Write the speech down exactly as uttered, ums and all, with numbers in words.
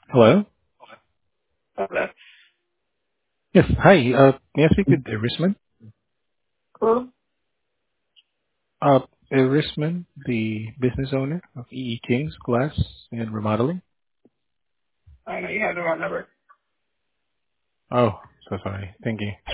Hello? Okay. Yes. Hi. Uh, May I speak with Irisman? Cool. Uh, Irisman, the business owner of E E Kings Glass and Remodeling? I know you have the wrong number. Oh, so sorry. Thank you.